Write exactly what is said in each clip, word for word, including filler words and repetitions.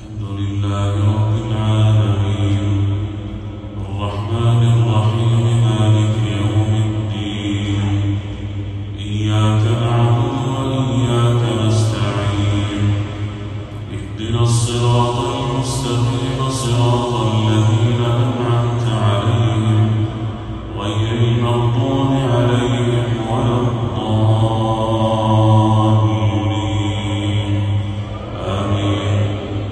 الحمد لله رب العالمين الرحمن الرحيم مالك يوم الدين إياك نعبد وإياك نستعين اهدنا الصراط المستقيم صراط الذين أنعمت عليهم غير المغضوب عليهم ولا الضالين آمين.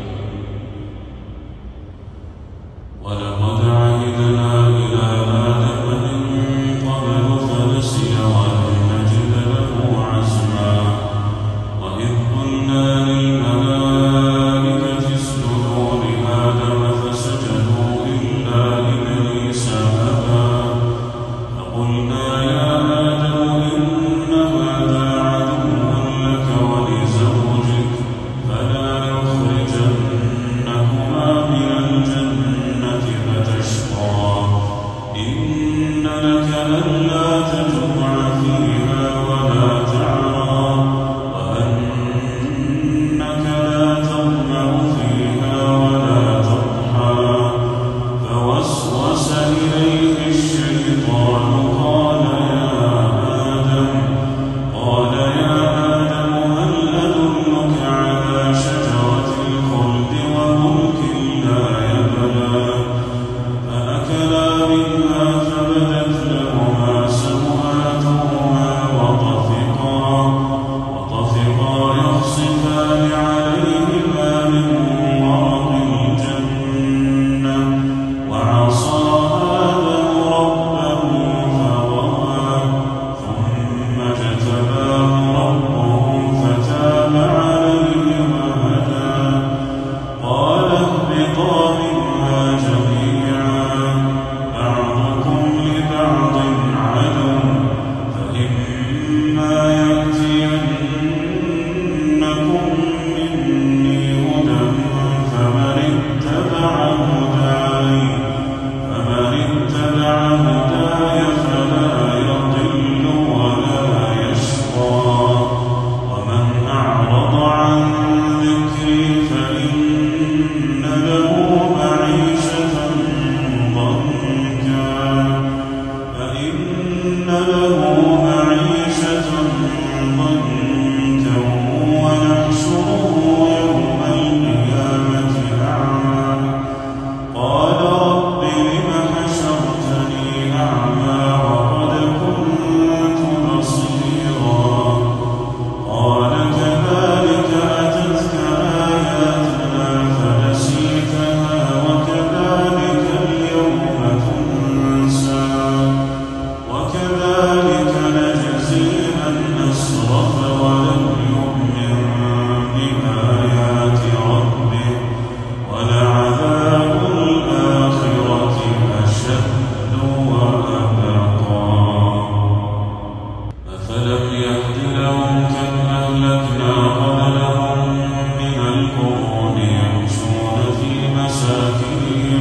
ولقد عهدنا إلى آدم من قبل فنسي ولم نجد له عزما وإذ قلنا للملائكة اسجدوا لآدم فسجدوا إلا إبليس أبى فقلنا يا آدم إن هذا عدو لك ولزوجك فلا يخرجنكما من الجنة فتشقى إن لك ألا تجوع فيها ولا تعرى وأنك لا تظمأ فيها ولا تضحى فوسوس إليه الشيطان قال يا آدم قال يا آدم هل أدلك على شجرة الخلد وملك لا يبلى فأكلا منها فبدت لهما سوآتهما وطفقا وطفقا يخصفان عليهما من ورق الجنة وعصى آدم ربه فغوى ثم اجتباه ربه فتاب عليه وهدى قال اهبطا منها جميعا بعضكم لبعض عدو فإما يأتينكم مني هدى فمن اتبع هداي فمن اتبع هداي فلا يضل ولا يشقى ومن أعرض عن ذكري فإن له معيشة ضنكا فإن له معيشة ضنكا ونحشره يوم القيامة أعمى قال رب لم حشرتني أعمى وقد كنت بصيرا قال كذلك أتتك آياتنا فنسيتها وكذلك اليوم تنسى وكذلك نجزي من أسرف ولم يؤمن بآيات ربه ولعذاب الآخرة أشد وأبقى أفلم يهد لهم كم أهلكنا قبلهم من القرون يمشون في مساكنهم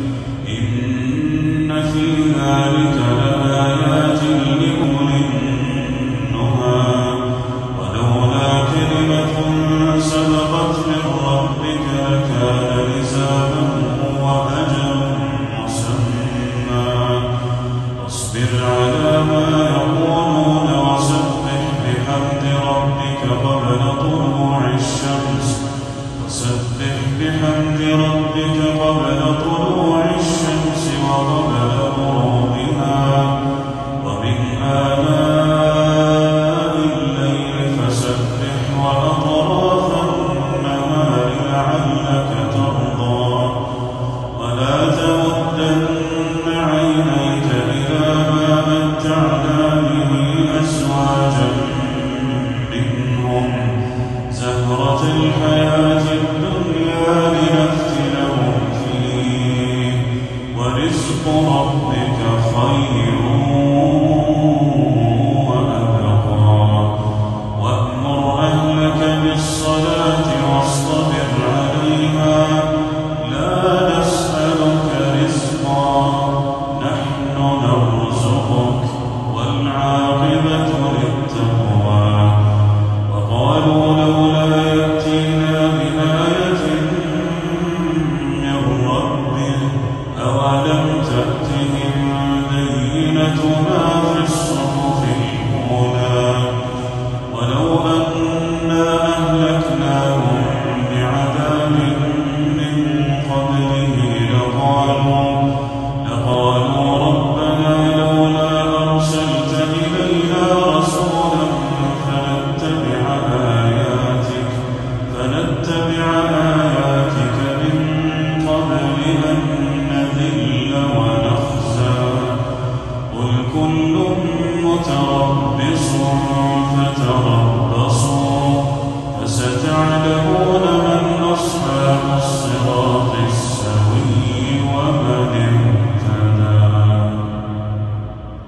إن في ذلك لآيات لأولي النهى ولولا كلمة سبقت من ربك لكان لزاما وأجل مسمى واصبر على ما يقولون وسبح بحمد ربك قبل طلوع الشمس وسبح بحمد ربك قبل طلوع الشمس وقبل غروبها